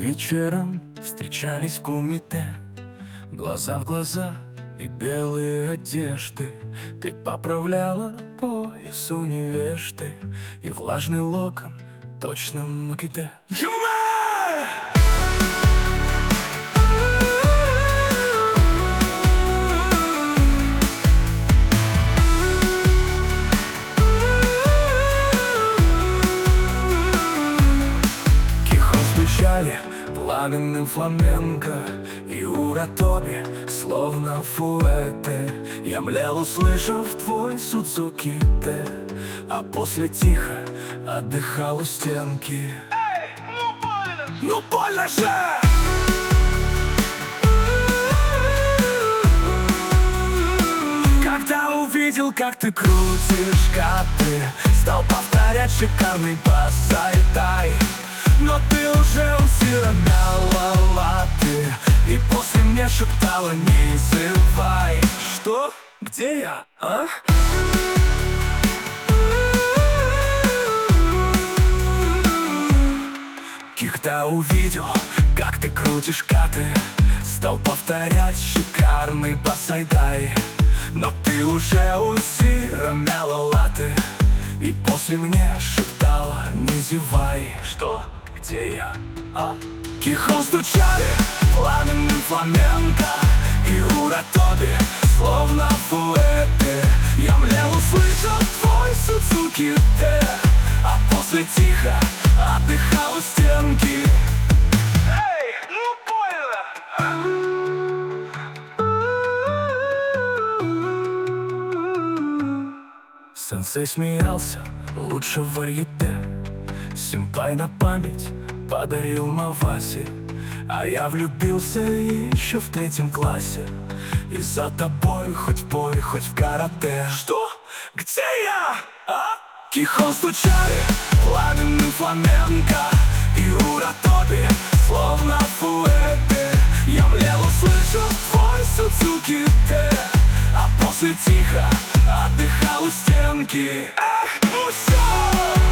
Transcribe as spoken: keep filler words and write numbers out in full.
вечером встречались в кумите, глаза в глаза и белые одежды. Ты поправляла пояс невежды, и влажный локон точно макете. Пламенным фламенко и уратобе, словно фуэте. Я млел, услышав твой Судзуки Т, а после тихо отдыхал у стенки. Эй, ну больно! Ну больно же! Когда увидел, как ты крутишь каты, стал повторять шикарный бас-ай-тай. Но ты уже усиромяла латы, и после мне шептала: не зывай. Что? Где я, а? Когда увидел, как ты крутишь каты, стал повторять шикарный бас-ай-дай. Но ты уже усиромяла латы, и после мне шептала: не зевай. Что? Где я, а? Кихон стучали пламенным фламенко и уратобе, словно фуэте. Я млел, услышал твой Судзуки Т, а после тихо отдыхал у стенки. Эй, ну больно! Сенсей смеялся, лучше в варьете. Симпай на память подарил Маваси, а я влюбился еще в третьем классе. И за тобой хоть в бой, хоть в карате. Что? Где я, а? Кихон стучали пламенным фламенко и уратобе, словно фуэте. Я млел, услышал твой Судзуки Т, а после тихо отдыхал у стенки. Эх, ну все!